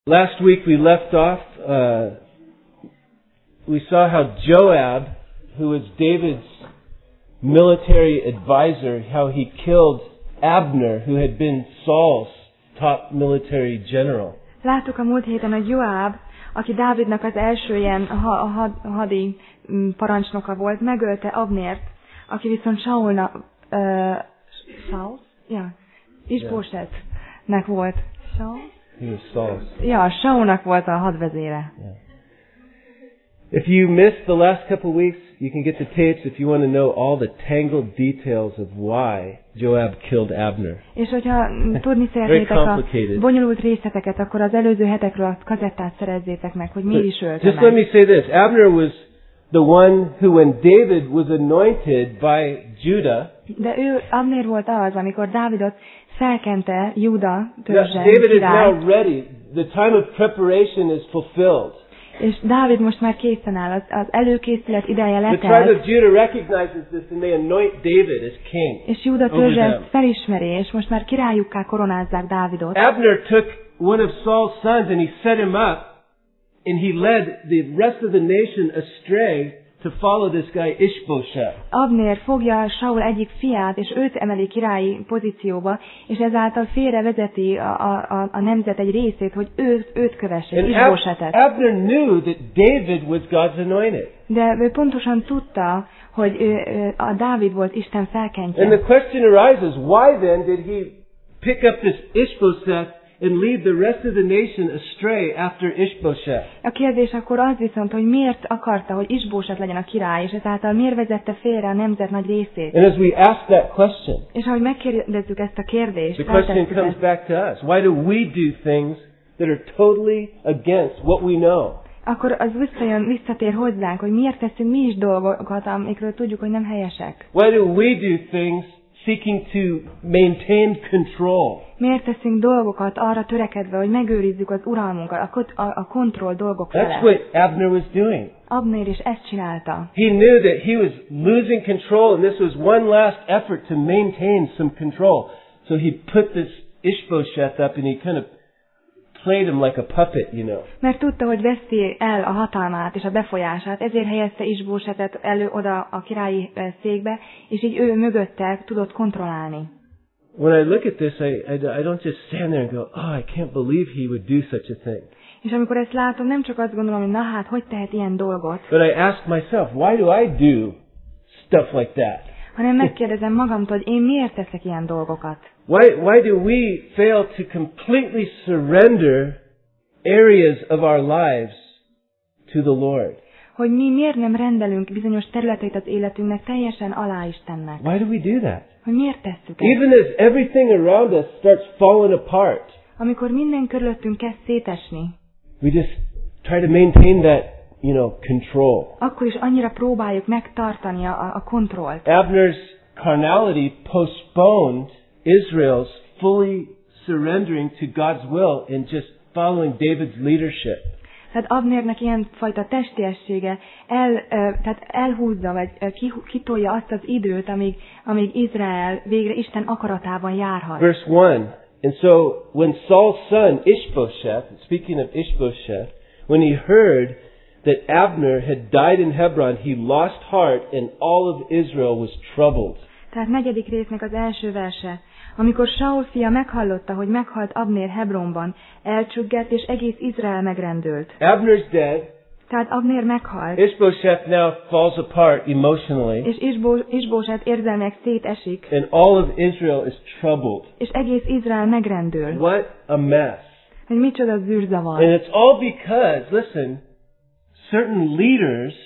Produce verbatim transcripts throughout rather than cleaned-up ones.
Last week we left off, uh, we saw how Joab, who was David's military advisor, how he killed Abner, who had been Saul's top military general. Láttuk a múlt héten, hogy Joab, aki Dávidnak az első ilyen had, hadi parancsnoka volt, megölte Abnért, aki viszont Saulnak, uh, Saul? Ja, Isbósetnek volt. Saul? He was Saul's. Ja, Saulnak volt a hadvezére. Yeah. If you missed the last couple of weeks, you can get the tapes if you want to know all the tangled details of why Joab killed Abner. És hogyha tudni szeretnétek a bonyolult részleteket, akkor az előző hetekről a kazettát szerezzétek meg, hogy miért is ölte Just meg. let me say this. Abner was the one who, when David was anointed by Judah, de ő, Abner volt az, amikor Dávidot felkente Júda törzsen David is király. now ready. The time of preparation is fulfilled. És Dávid most már készen áll, az, az előkészület ideje The tribe letelt, of Judah recognizes this and they anoint David as king. és Júda törzse ezt felismeri, és most már királyukká koronázzák Dávidot. Abner took one of Saul's sons and he set him up and he led the rest of the nation astray to follow this guy Ishbosheth. Abner fogja Saul egyik fiát, és őt emeli királyi pozícióba, és ezáltal félrevezeti a, a, a nemzet egy részét, hogy őt, őt kövesse, And Ishbosetet. Abner knew that David was God's anointed. De ő pontosan tudta, hogy ő, ő, a Dávid volt Isten felkentje. And the question arises, why then did he pick up this Ishbosheth and lead the rest of the nation astray after Ishbosheth? A kérdés akkor az viszont, hogy miért akarta, hogy Isbóset legyen a király, és ezáltal miért vezette félre a nemzet nagy részét. And as we ask that question, És ahogy megkérdezzük ezt a kérdést, the question feltesszük comes ezt, back to us. Why do we do things that are totally against what we know? akkor az visszajön, visszatér hozzánk, hogy miért teszünk mi is dolgokat, amikről tudjuk, hogy nem helyesek. Why do we do things seeking to maintain control? Miért teszünk dolgokat arra törekedve, hogy megőrizzük az uralmunkat, a, kot- a, a kontroll dolgok That's felett? what Abner was doing. Abner is ezt csinálta. He knew that he was losing control and this was one last effort to maintain some control. So he put this Ishbosheth up and he kind of played him like a puppet, you know. Mert tudta, hogy veszi el a hatalmát és a befolyását, ezért helyezte Isbósetet elő oda a királyi eh, székbe, és így ő mögötte tudott kontrollálni. When I look at this, I, I, I don't just stand there and go, oh, I can't believe he would do such a thing. És amikor ezt látom, nem csak azt gondolom, hogy na hát, hogy tehet ilyen dolgot, But I ask myself, why do I do stuff like that? hanem megkérdezem magamtól, hogy én miért teszek ilyen dolgokat. Why, why do we fail to completely surrender areas of our lives to the Lord? Hogy mi miért nem rendelünk bizonyos területeit az életünknek teljesen alá Istennek. Why do we do that? Hogy miért tesszük ezt? Even as everything around us starts falling apart, Amikor minden körülöttünk kezd szétesni, we just try to maintain that, you know, control. akkor is annyira próbáljuk megtartani a, a kontrollt. Abner's carnality postponed Israel's fully surrendering to God's will and just following David's leadership. Tehát Abnernek ilyen fajta testiessége el, tehát elhúzza, vagy kitolja azt az időt, amíg, amíg Izrael végre Isten akaratában járhat. Verse one. And so when Saul's son Ishbosheth, speaking of Ishbosheth, when he heard that Abner had died in Hebron, he lost heart and all of Israel was troubled. Tehát negyedik résznek az első verse. Amikor Saul fia meghallotta, hogy meghalt Abner Hebronban, elcsüggett, és egész Izrael megrendült. Abner's dead. Tehát Abner meghalt, Ishbosheth now falls apart emotionally. és Isbó- Isbóset érzelmek szétesik, And all of Israel is troubled. és egész Izrael megrendül. What a mess. Hogy micsoda zűrzavar. And it's all because, listen, certain leaders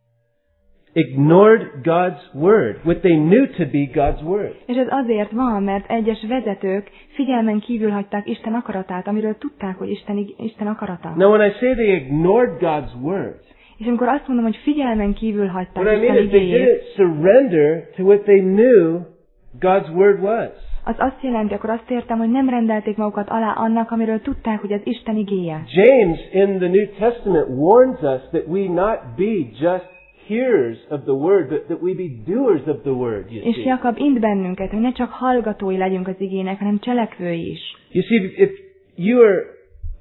ignored God's word, what they knew to be God's word. És ez azért van, mert egyes vezetők figyelmen kívül hagyták Isten akaratát, amiről tudták, hogy Isten, Isten akarata. Now when I say they ignored God's word, És amikor azt mondom, hogy figyelmen kívül hagyták what I Isten mean is they igéjét, didn't surrender to what they knew God's word was. az azt jelenti, akkor azt értem, hogy nem rendelték magukat alá annak, amiről tudták, hogy az Isten igéje. James in the New Testament warns us that we not be just hearers of the word, but that we be doers of the word, you És see. Jakab int bennünket, hogy ne csak hallgatói legyünk az igének, hanem cselekvői is. You see, if you are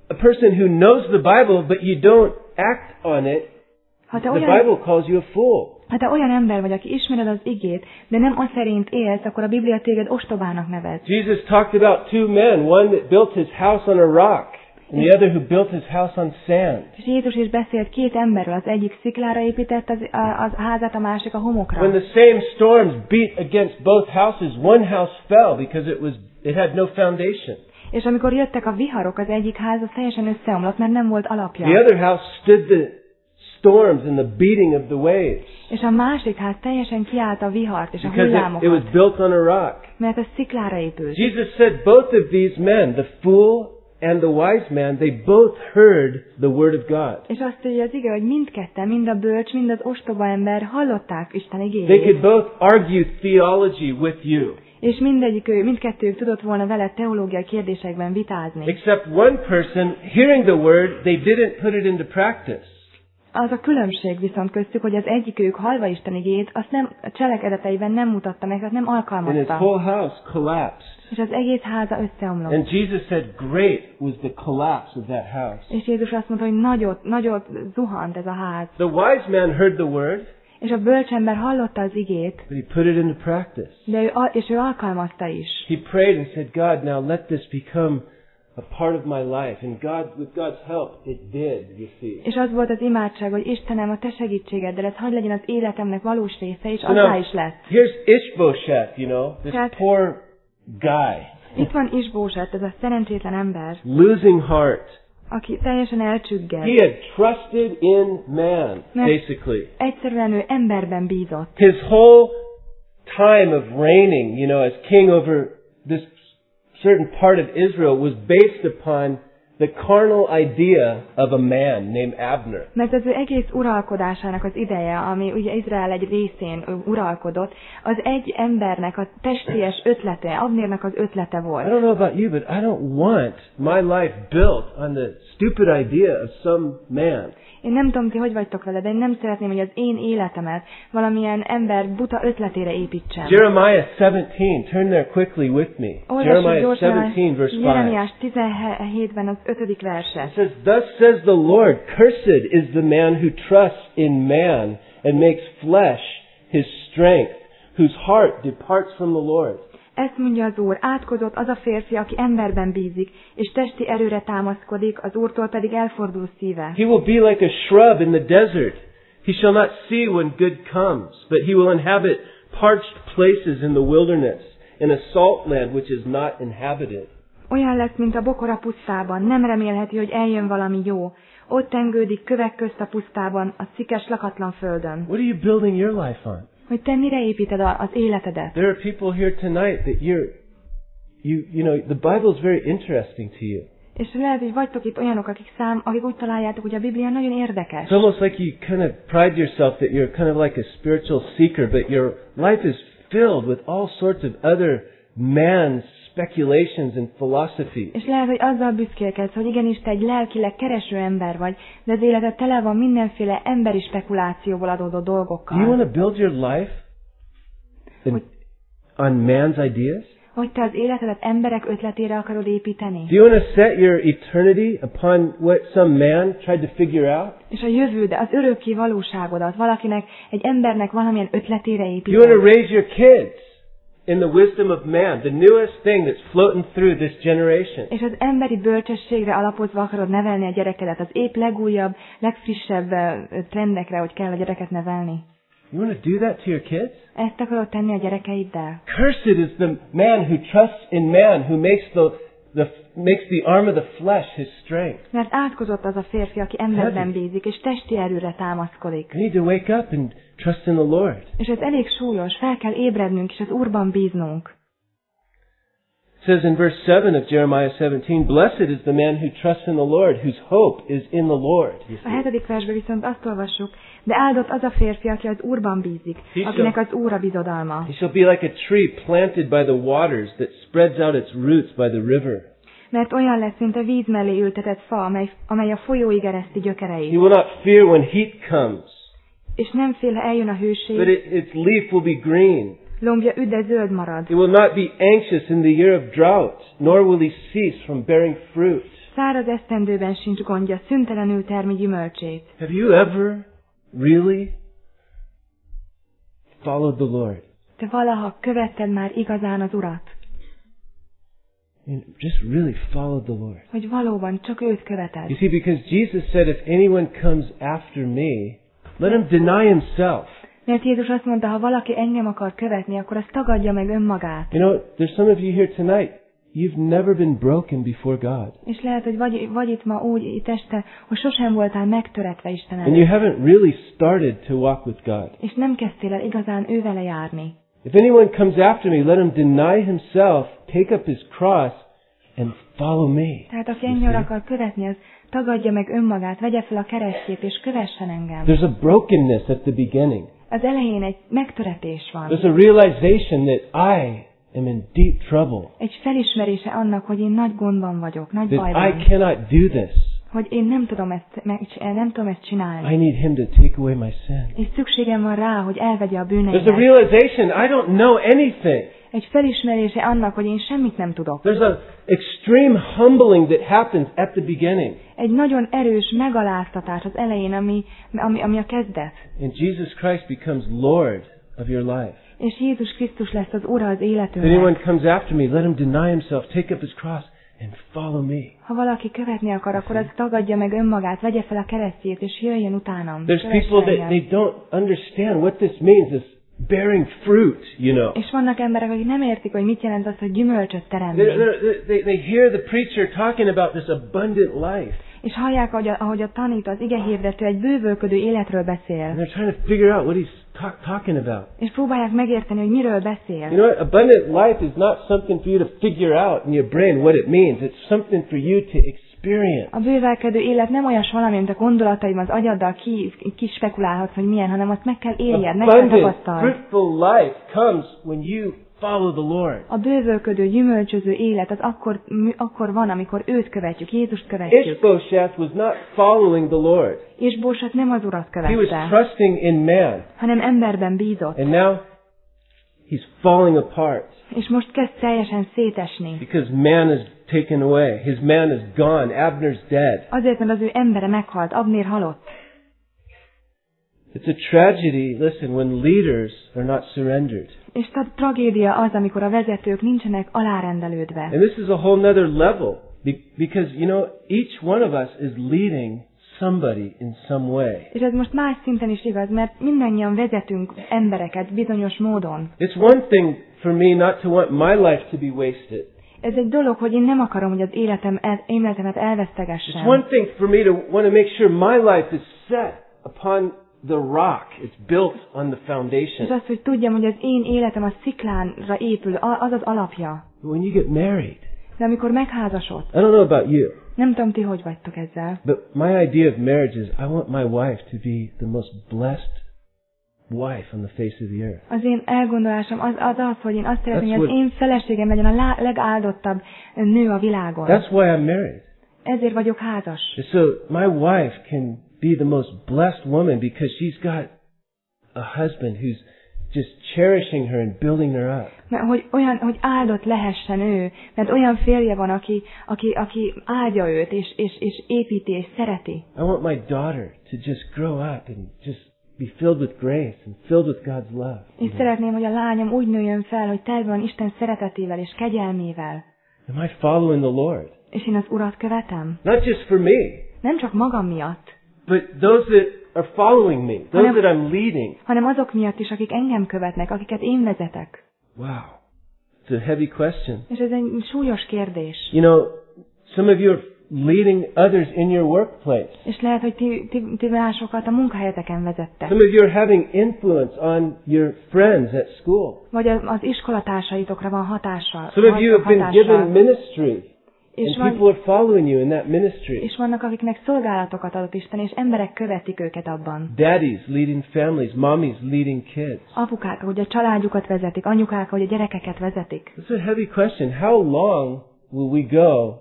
a person who knows the Bible, but you don't act on it, Ha te the olyan, Bible calls you a fool. ha te olyan ember vagy, aki ismered az igét, de nem az szerint élsz, akkor a Biblia téged ostobának nevez. Jesus talked about two men, one that built his house on a rock, and the other who built his house on sand. És Jézus is beszélt két emberről, az egyik sziklára épített az, a, az házát, a másik a homokra. When the same storms beat against both houses, one house fell because it was it had no foundation. És amikor jöttek a viharok, az egyik ház az teljesen összeomlott, mert nem volt alapja. The other house stood the storms and the beating of the waves. És a másik ház teljesen kiállt a vihart és a Because it, it was hullámokat, built on a rock. mert ez sziklára épült. Jesus said both of these men, the fool and the wise man, they both heard the word of God. És azt írja az ige, hogy mindketten, mind a bölcs, mind az ostoba ember hallották Isten They igéjét. could both argue theology with you. És mindegyik, mindkettőjük tudott volna vele teológiai kérdésekben vitázni. Except one person, hearing the word, they didn't put it into practice. Az a különbség viszont köztük, hogy az egyikük halva Isten igéjét, azt nem a cselekedeteiben nem mutatta meg, tehát nem And his alkalmazta. whole house collapsed. És az egész háza összeomlott. And Jesus said, great was the collapse of that house. És Jézus azt mondta, hogy nagyot, nagyot zuhant ez a ház. The wise man heard the word, És a bölcsember hallotta az igét, but he put it into practice. de ő, al- és ő alkalmazta is. He prayed and said, God, now let this become a part of my life. And God, with God's help, it did, you see. És az volt az imádság, hogy Istenem, a te segítségeddel ez hadd legyen az életemnek valós része, és So azzá now, is lett. here's Ishbosheth, you know, this Tehát- poor guy, Itt van Isbóset, ez a szerencsétlen ember, losing heart. aki teljesen elcsügged. He had trusted in man, Mert- basically. Egyszerűen ő emberben bízott. His whole time of reigning, you know, as king over this certain part of Israel was based upon the carnal idea of a man named Abner. Mert az ő egész uralkodásának az ideje, ami ugye Izrael egy részén ő uralkodott, az egy embernek a testies ötlete, Abnérnak az ötlete I volt. don't know about you, but I don't want my life built on the stupid idea of some man. Én nem tudom, ti hogy vagytok vele, de én nem szeretném, hogy az én életemet valamilyen ember buta ötletére építsem. Jeremiah seventeen, turn there quickly with me. Olvassuk Jeremiah gyorsan seventeen, verse five. Jeremiás tizenhétben az ötödik verset. It says, Thus says the Lord, cursed is the man who trusts in man and makes flesh his strength, whose heart departs from the Lord. Ezt mondja az Úr, átkozott az a férfi, aki emberben bízik, és testi erőre támaszkodik, az Úrtól pedig elfordul szíve. He will be like a shrub in the desert. He shall not see when good comes, but he will inhabit parched places in the wilderness, in a salt land which is not inhabited. Olyan lesz, mint a bokor a pusztában, nem remélheti, hogy eljön valami jó. Ott tengődik kövek közt a pusztában, a szikes lakatlan földön. What are you building your life on? Hogy te mire építed a- az életedet? There are people here tonight that you're, you, you know, the Bible is very interesting to you. És lehet, hogy vagytok itt olyanok, akik szám, akik úgy találjátok, hogy a Biblia nagyon érdekes. It's almost like you kind of pride yourself that you're kind of like a spiritual seeker, but your life is filled with all sorts of other man's speculations and philosophies. És lehet, hogy azzal büszkélkedsz, hogy igenis te egy lelkileg kereső ember vagy, de az életed tele van mindenféle emberi spekulációból adódó Do you dolgokkal. want to build your life in, on man's ideas? Hogy te az életedet emberek ötletére akarod építeni. Do you want to set your eternity upon what some man tried to figure out? És a jövőd, az örökké valóságodat valakinek, egy embernek valamilyen ötletére Do you want to építeni. raise your kids in the wisdom of man, the newest thing that's floating through this generation? És az emberi bölcsességre alapozva akarod nevelni a gyerekedet, az épp legújabb, legfrissebb ö, trendekre, hogy kell a gyereket nevelni. You want to do that to your kids? Ezt akarod tenni a gyerekeiddel? Cursed is the man who trusts in man, who makes the, the makes the arm of the flesh his strength. Mert átkozott az a férfi, aki emberben bízik, és testi erőre támaszkodik. We need to wake up and trust in the Lord. És ez elég súlyos, fel kell ébrednünk, és az Úrban bíznunk. It says in verse seven of Jeremiah seventeen, Blessed is the man who trusts in the Lord, whose hope is in the Lord. You A see. hetedik versben viszont azt olvassuk, de áldott az a férfi, aki az Úrban bízik, akinek az Úr a bizodalma. He shall be like a tree planted by the waters that spreads out its roots by the river. Mert olyan lesz, mint a víz mellé ültetett fa, amely, amely a folyóig ereszti He gyökereit. will not fear when heat comes, És nem fél, ha eljön a but hőség, it, its leaf will be green. lombja üde zöld marad. He will not be anxious in the year of drought, nor will he cease from bearing fruit. száraz esztendőben sincs gondja, szüntelenül termi gyümölcsét. Have you ever really followed the Lord? Te valaha követted már igazán az Urat? And just really followed the Lord. Hogy valóban csak őt követed? You see, because Jesus said, if anyone comes after me, let him deny himself. Mert Jézus azt mondta, ha valaki engem akar követni, akkor azt tagadja meg önmagát. You know, there's some of you here tonight, you've never been broken before God. És lehet, hogy vagy, vagy itt ma úgy, itt este, hogy sosem voltál megtöretve Isten And you előtt. haven't really started to walk with God. És nem kezdtél el igazán ővele járni. If anyone comes after me, let him deny himself, take up his cross, and follow me. Tehát aki engem akar követni, az tagadja meg önmagát, vegye fel a keresztjét, és kövessen engem. There's a brokenness at the beginning. Az elején egy megtöretés van. There's a realization that I am in deep trouble. Egy felismerése annak, hogy én nagy gondban vagyok, nagy That bajban. I cannot do this. Hogy én nem tudom ezt, meg, nem tudom ezt csinálni. I need him to take away my sin. És szükségem van rá, hogy elvegye a There's a bűneimet. realization I don't know anything. Egy felismerése annak, hogy én semmit nem tudok. There's an extreme humbling that happens at the beginning. Egy nagyon erős megaláztatás az elején, ami, ami, ami a kezdet. And Jesus Christ becomes Lord of your life. És Jézus Krisztus lesz az Ura az If anyone életünknek. comes after me, let him deny himself, take up his cross, and follow me. Ha valaki követni akar, akkor az tagadja meg önmagát, vegye fel a keresztjét, és jöjjön utánam. There's Kövessen people that engem. they don't understand what this means, this bearing fruit, you know. És vannak emberek, akik nem értik, hogy mit jelent az, hogy gyümölcsöt teremni. They're, they're, they, they hear the preacher talking about this abundant life. És hallják, ahogy a, ahogy a tanító, az igehirdető egy bővölködő életről beszél. And they're trying to figure out what he's talk, talking about. És próbálják megérteni, hogy miről beszél. You know what? Abundant life is not something for you to figure out in your brain what it means. It's something for you to experience. A bővelkedő élet nem olyas valami, mint a gondolataim az agyaddal ki, ki spekulálhatsz, hogy milyen, hanem azt meg kell éljed, meg kell Abundant, tapasztalni. fruitful life comes when you follow the Lord. A bővölködő, gyümölcsöző élet az akkor, akkor van, amikor őt követjük, Jézust követjük. Ishbosheth was not following the Lord. És Bósat nem az Urat He was követte, trusting in man. hanem emberben bízott. And now he's falling apart És most kezd teljesen szétesni. because man is taken away. His man is gone. Abner's dead. Azért, mert az ő embere meghalt, Abnér halott. It's a tragedy, listen, when leaders are not surrendered. És a tragédia az, amikor a vezetők nincsenek alárendelődve. And this is a whole nother level be- because, you know, each one of us is leading somebody in some way. És ez most más szinten is igaz, mert mindannyian vezetünk embereket bizonyos módon. It's one thing for me not to want my life to be wasted. Ez egy dolog, hogy én nem akarom, hogy az életem, el, életemet It's elvesztegessem. one thing for me to want to make sure my life is set upon the rock. It's built on the És foundation. az, hogy tudjam, hogy az én életem a sziklánra épül, a- az az alapja. But when you get married, De amikor megházasodsz, I don't know about you, nem tudom ti, hogy vagytok ezzel, but my idea of marriage is I want my wife to be the most blessed wife on the face of the earth. az én elgondolásom az az, az hogy én azt szeretném, That's hogy az what- én feleségem legyen a lá- legáldottabb nő a világon. That's why I'm married. Ezért vagyok házas. And so my wife can be the most blessed woman because she's got a husband who's just cherishing her and building her up. Mert hogy olyan, hogy áldott lehessen ő, mert olyan férje van, aki, aki, aki áldja őt, és, és, és építi, és szereti. I want my daughter to just grow up and just be filled with grace and filled with God's love. És szeretném, hogy a lányom úgy nőjön fel, hogy tele van Isten szeretetével és kegyelmével. Am I following the Lord? És én az Urat követem. Not just for me, Nem csak magam miatt, but those that are following me, those Hanem- that I'm leading. hanem azok miatt is, akik engem követnek, akiket én vezetek. Wow. It's a heavy question. És ez egy súlyos kérdés. You know, some of you are leading others in your workplace. És lehet, hogy ti, ti, ti másokat a munkahelyeteken vezettek. Some of you are having influence on your friends at school. Vagy az, az iskolatársaitokra van hatással. Some of you have been hatással. given ministry, És, and people van, are following you in that ministry. és vannak, akiknek szolgálatokat adott Isten, és emberek követik őket abban. Daddies leading families, mommies leading kids. Apukák, hogy a családjukat vezetik, anyukák, hogy a gyerekeket vezetik. It's a heavy question. How long will we go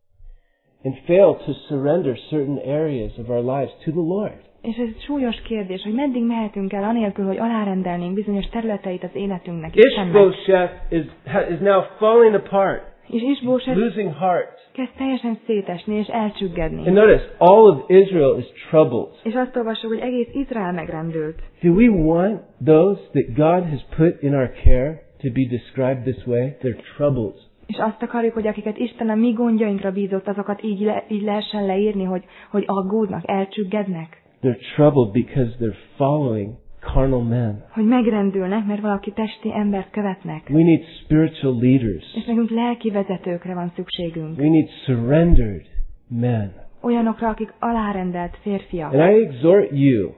and fail to surrender certain areas of our lives to the Lord? És ez egy súlyos kérdés, hogy meddig mehetünk el anélkül, hogy alárendelnénk bizonyos területeit az életünknek Istennek. Ishbosheth is, ha- is now falling apart. És Isbóset losing heart. kezd teljesen szétesni és elcsüggedni. And notice, all of Israel is troubled. És azt olvassuk, hogy egész Izrael megrendült. Do we want those that God has put in our care to be described this way? They're troubled. És azt akarjuk, hogy akiket Isten a mi gondjainkra bízott, azokat így, le, így lehessen leírni, hogy, hogy aggódnak, elcsüggednek. They're troubled because they're following carnal men. Hogy megrendülnek, mert valaki testi embert követnek. We need spiritual leaders. És nekünk lelki vezetőkre van szükségünk. We need surrendered men. Olyanokra, akik alárendelt férfiak. And I exhort you,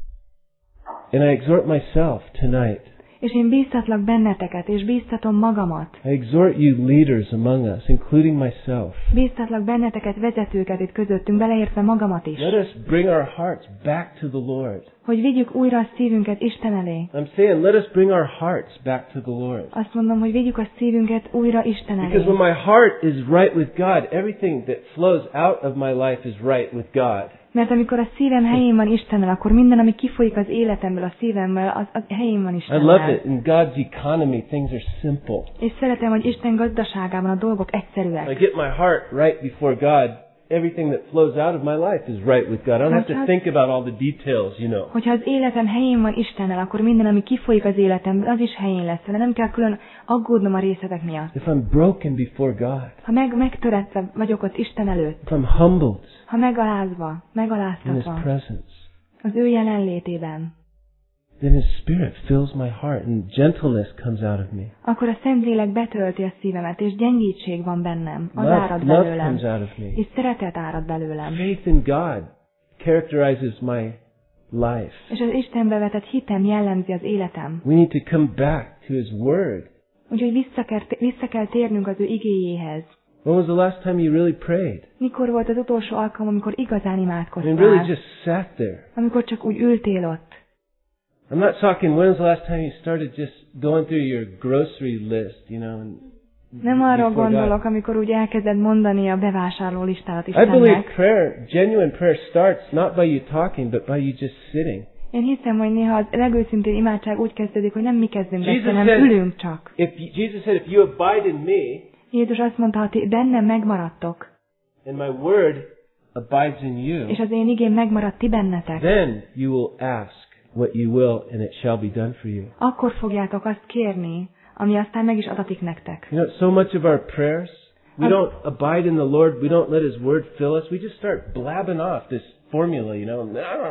and I exhort myself tonight. És én bíztatlak benneteket, és bíztatom magamat. I exhort you leaders among us, including myself. Bíztatlak benneteket, vezetőket itt közöttünk, beleértve magamat is. Let us bring our hearts back to the Lord. Hogy vigyük újra a szívünket Isten elé. I'm saying let us bring our hearts back to the Lord. Azt mondom, hogy vigyük a szívünket újra Isten elé. Because when my heart is right with God, everything that flows out of my life is right with God. Mert amikor a szívem helyén van Istennel, akkor minden, ami kifolyik az életemből, a szívemből, az, az helyén van I Istennel. love it. In God's economy, things are simple. És szeretem, hogy Isten gazdaságában a dolgok I egyszerűek. get my heart right before God. Everything that flows out of my life is right with God. I don't have to think about all the details, you know. Hogyha az életem helyén van Istennel, akkor minden, ami kifolyik az életemből, az is helyén lesz. De nem kell külön aggódnom a részletek miatt. If I'm broken before God, Ha meg, megtöretve vagyok ott Isten előtt, if I'm humbled ha megalázva, in His megaláztatva presence, az ő jelenlétében, then His Spirit fills my heart and gentleness comes out of me. akkor a Szentlélek betölti a szívemet, és gyengítség van bennem, az Love, árad love belőlem, comes out of me. és szeretet árad belőlem. Faith in God characterizes my life. És az Istenbe vetett hitem jellemzi az életem. We need to come back to His Word. Úgyhogy vissza kell, vissza kell térnünk az ő igéjéhez. When was the last time you really prayed? Mikor volt az utolsó alkalom, amikor igazán I imádkoztál? mean, really just sat there. Amikor csak úgy ültél ott. I'm not talking when was the last time you started just going through your grocery list, you know, and Nem arra before gondolok, God. amikor úgy elkezded mondani a bevásárló listálat I believe Istennek. prayer, genuine prayer starts not by you talking, but by you just sitting. Én hiszem, hogy néha az legőszintén imádság úgy kezdődik, hogy nem mi kezdünk Jesus be, hanem said- ülünk csak. If Jesus said, if you abide in me, Jézus azt mondta, ha ti bennem megmaradtok, and my word abides in you, és az én igém megmaradt ti bennetek, then you will ask what you will, and it shall be done for you. akkor fogjátok azt kérni, ami aztán meg is adatik nektek. You know, so much of our prayers, we Um, don't abide in the Lord, we don't let His word fill us, we just start blabbing off this formula, you know.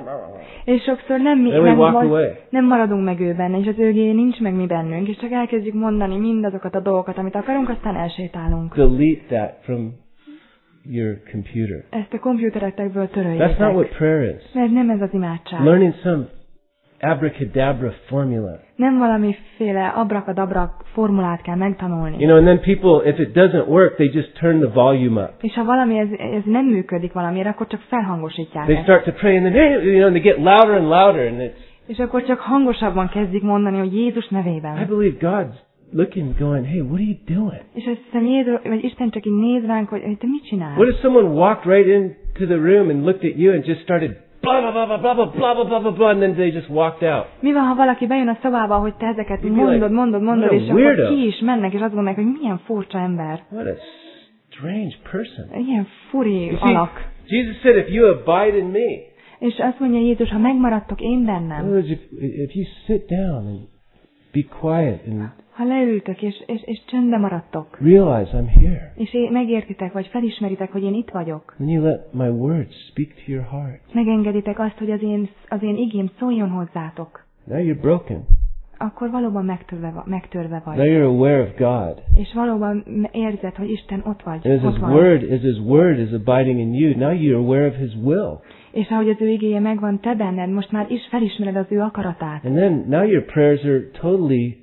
És sokszor nem, mi, Then we nem, walk van- away. nem maradunk meg ő benne, és az őgé nincs meg mi bennünk, és csak elkezdjük mondani mindazokat a dolgokat, amit akarunk, aztán elsétálunk. Delete that from your computer. Ezt a komputeretekből That's not töröljétek. what prayer is. Mert nem ez az imádság. Learning some abracadabra formula. Nem valamiféle abrakadabra formulát kell megtanulni. You know, and then people, if it doesn't work, they just turn the volume up. És ha valami ez, ez nem működik valamiért, akkor csak felhangosítják They ezt. start to pray, and then, hey, you know, and they get louder and louder, and it's, És akkor csak hangosabban kezdik mondani, hogy Jézus I nevében. believe God's looking, going, hey, what are you doing? És azt hiszem, Jézus, vagy Isten csak így néz ránk, hogy hogy te mit csinálsz? What if someone walked right into the room and looked at you and just started blah, blah, blah, blah, blah, blah, blah, blah, blah, blah, blah, and then they just walked out? Mi van, ha valaki bejön a szobába, hogy te ezeket You'd be mondod, like, mondod, mondod, what a és akkor weirdo. ki is mennek, és azt gondolják, hogy milyen furcsa ember. What a strange person. Ilyen furi You see, alak. Jesus said, if you abide in me, És azt mondja Jézus, ha megmaradtok én in other bennem, words, if, if you sit down and be quiet and ha leültök és, és, és csendben maradtok, realize I'm here, és én megértitek, vagy felismeritek, hogy én itt vagyok, then you let my words speak to your heart. megengeditek azt, hogy az én, az én igém szóljon hozzátok, Now you're broken. akkor valóban megtörve, va- megtörve Now vagy. you're aware of God. És valóban érzed, hogy Isten ott vagy, And as ott His van. word, as His word is abiding in you, now you're aware of His will. És ahogy az ő igéje megvan te benned, most már is felismered az ő akaratát. And then now your prayers are totally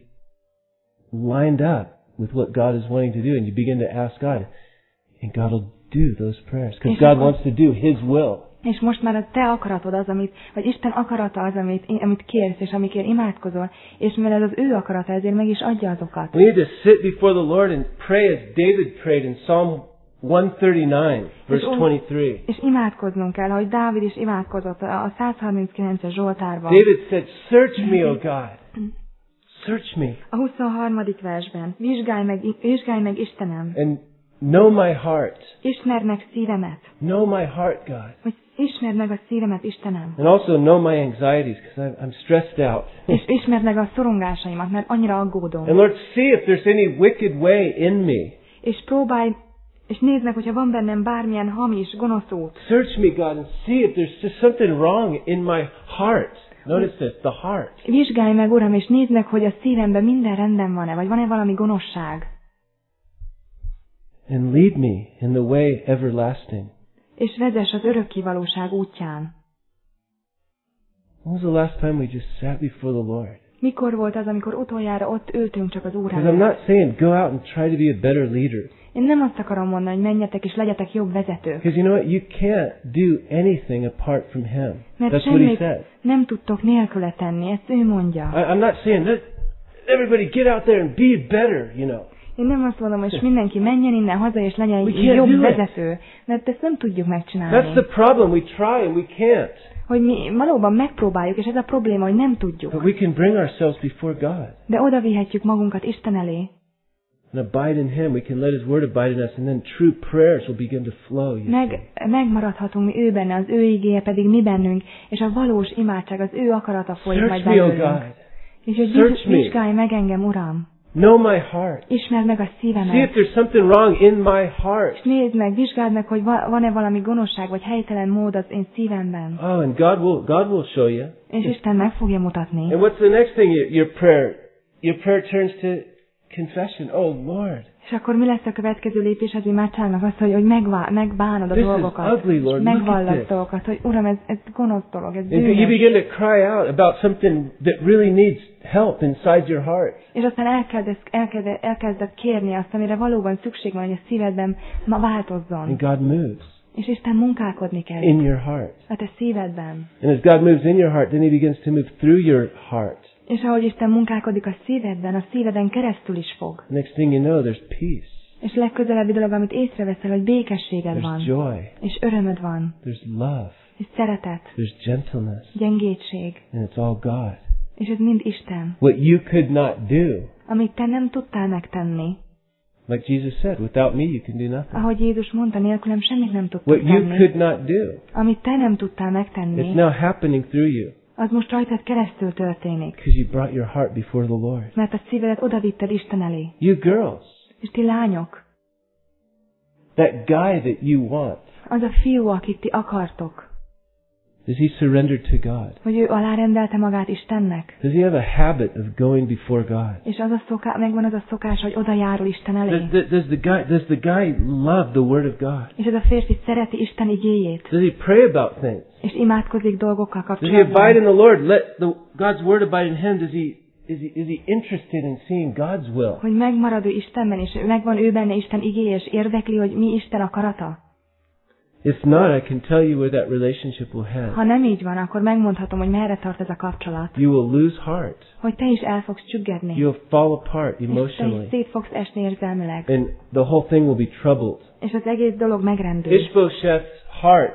lined up with what God is wanting to do, and you begin to ask God, and God will do those prayers because És God akkor- wants to do His will. És most már a te akaratod az, amit, vagy Isten akarata az, amit, amit kérsz, és amikért imádkozol, és mivel ez az ő akarata, ezért meg is adja azokat. We need to sit before the Lord and pray as David prayed in Psalm one thirty-nine, verse úgy- twenty-three. És imádkoznunk kell, ahogy Dávid is imádkozott a száz harminckilences Zsoltárban. David said, search me, O God. Search me. A huszonharmadik versben. Vizsgálj meg, vizsgálj meg Istenem. And know my heart. Ismerd meg szívemet. Know my heart, God. Hogy ismerd meg a szívemet, Istenem. And also know my anxieties, because I'm, I'm stressed out. És ismerd meg a szorongásaimat, mert annyira aggódom. And Lord, see if there's any wicked way in me. És próbálj, és nézd meg, hogyha van bennem bármilyen hamis, gonosz út. Search me, God, and see if there's just something wrong in my heart. Notice this, the heart. Vizsgálj meg, Uram, és nézd meg, hogy a szívemben minden rendben van-e, vagy van-e valami gonoszság. And lead me in the way everlasting. És vezess az örökkévalóság útján. When was the last time we just sat before the Lord? Mikor volt az, amikor utoljára ott ültünk csak az Úr Because I'm előtt? not saying go out and try to be a better leader. Én nem azt akarom mondani, hogy menjetek és legyetek jobb vezetők. Because you know what? You can't do anything apart from Him. Mert That's what He semmit said. nem tudtok nélküle tenni, ezt ő mondja. I, I'm not saying that everybody get out there and be better, you know. Én nem azt mondom, hogy mindenki menjen innen haza és legyen We egy can't jobb do it. vezető, mert ezt nem tudjuk That's megcsinálni. the problem. We try and we can't. Hogy mi valóban megpróbáljuk, és ez a probléma, hogy nem tudjuk. But we can bring ourselves before God De oda vihetjük magunkat Isten elé, and abide in Him. We can let His Word abide in us, and then true prayers will begin to flow. You see. meg, megmaradhatunk mi ő benne, az ő igéje pedig mi bennünk, és a valós imádság, az ő akarata folyik majd Search me, O belőlünk. God. És hogy Search viz- me. vizsgálj meg engem, Uram, Know my heart. ismerd meg a See if szívemet, there's something wrong in my heart. és nézd meg, vizsgáld meg, hogy va- van-e valami gonoszság vagy helytelen mód az én szívemben. Oh, and God will God will show you. És Isten meg fogja mutatni. And what's the next thing? Your, your prayer. Your prayer turns to confession. Oh Lord, És akkor mi lesz a következő lépés az imádságnak? Az, hogy, hogy megvá- megbánod a This is dolgokat, ugly, Lord. és Look at megvallasz this. dolgokat, hogy Uram, ez, ez gonosz dolog, ez and you bűnös. begin to cry out about something that really needs help inside your heart. És aztán elkezdesz, elkezded, elkezded kérni azt, amire valóban szükség van, hogy a szívedben ma változzon. And God moves És Isten munkálkodni kell in your heart. a te szívedben. And as God moves in your heart, then He begins to move through your heart. És ahogy Isten munkálkodik a szívedben, a szíveden keresztül is fog. Next thing you know, there's peace. És legközelebbi dolog, amit észreveszel, hogy békességed van, There's joy. és örömöd van, There's love. és szeretet, There's gentleness. gyengétség, And it's all God. és ez mind Isten. What you could not do, Amit te nem tudtál megtenni. like Jesus said, without me you can do nothing. Ahogy Jézus mondta, nélkülem semmit nem tudtál What you tenni. could not do, Amit te nem tudtál it's megtenni, now happening through you. az most rajtad keresztül történik. Because you brought your heart before the Lord. Mert a szívedet odavitted Isten elé. You girls, És ti lányok, that guy that you want, az a fiú, akit ti akartok, does he surrender to God? hogy ő alárendelte magát Istennek, Does he have a habit of going before God? és az a szoká, megvan az a szokás, hogy oda járul Isten elé. Does, does, does the guy does the guy love the Word of God? És ez a férfi szereti Isten igéjét, Does he pray about things? és imádkozik dolgokkal Does he abide in kapcsolatban. the Lord? Let the God's Word abide in him. Does he is he is he interested in seeing God's will? Hogy megmarad ő Istenben, és megvan ő benne Isten igéje, és érdekli, hogy mi Isten akarata. If not, I can tell you where that relationship will head. Ha nem így van, akkor megmondhatom, hogy merre tart ez a kapcsolat. You will lose heart. Hogy te is el fogsz csüggedni. You'll fall apart És te is emotionally. szét fogsz esni érzelmileg. And the whole thing will be troubled. És az egész dolog megrendül. Ishbosheth's heart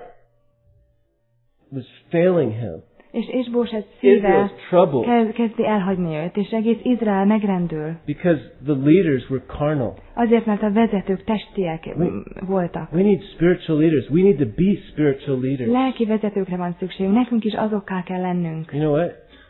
was failing him. És Isbóset szíve Israel's troubled kezd, kezdi elhagyni őt, és egész Izrael megrendül. because the leaders were carnal. Azért, mert a vezetők testiek mm, voltak. We need spiritual leaders. We need to be spiritual leaders. Lelki vezetőkre van szükségünk, nekünk is azokká kell lennünk. You know what?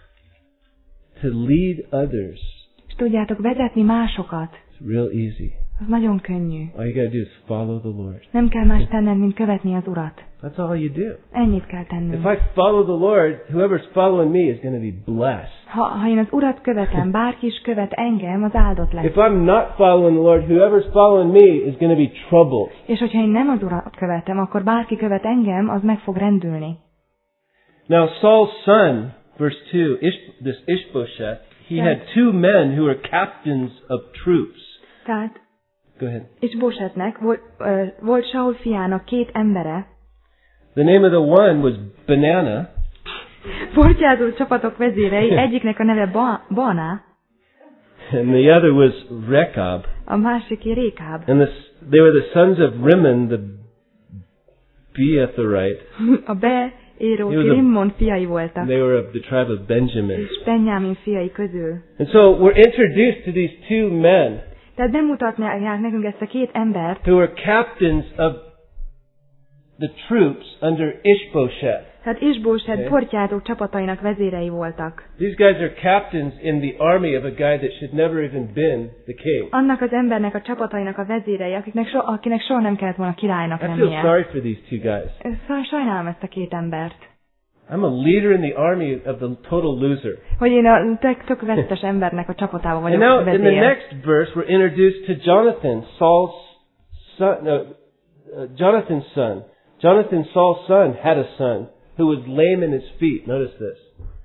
To lead others És tudjátok, vezetni másokat, is real easy. az nagyon könnyű. All you gotta do is follow the Lord. Nem kell más tenned, mint követni az Urat. That's all you do. Ennyit kell If tennünk. I follow the Lord, whoever's following me is going to be blessed. Ha, ha én az Urat követem, bárki is követ engem, az áldott lesz. If I'm not following the Lord, whoever's following me is going to be troubled. És hogyha én nem az Urat követem, akkor bárki követ engem, az meg fog rendülni. Now Saul's son, verse two, Ish, this Ishbosheth, he had two men who were captains of troops. Tehát Go ahead. Isbósetnek volt, uh, volt Saul fiának két embere, The name of the one was Banana, portyázó csapatok vezérei, egyiknek a neve ba- Baná, and the other was Rechab. a másiké Rékáb. And this, they were the sons of Rimmon, the Beethorite. A beéró He was a- Rimmon fiai voltak, They were of the tribe of Benjamin. és Benjamin fiai közül. And so we're introduced to these two men. Tehát bemutatnák nekünk ezt a két embert, who were captains of the troops under Ishbosheth. tehát Isbóset Okay. portyázók csapatainak vezérei voltak. These guys are captains in the army of a guy that should never even been the king. Annak az embernek a csapatainak a vezérei, akiknek so, akinek soha nem kellett volna királynak I feel lennie. sorry for these two guys. Szóval sajnálom ezt a két embert. I'm a leader in the army of the total loser. Hogy én a tök, tök vesztes embernek a csapatában And vagyok now in the vezér. next verse we're introduced to Jonathan, Saul's son, no, uh, Jonathan's son. Jonathan, Saul's son, had a son who was lame in his feet. Notice this.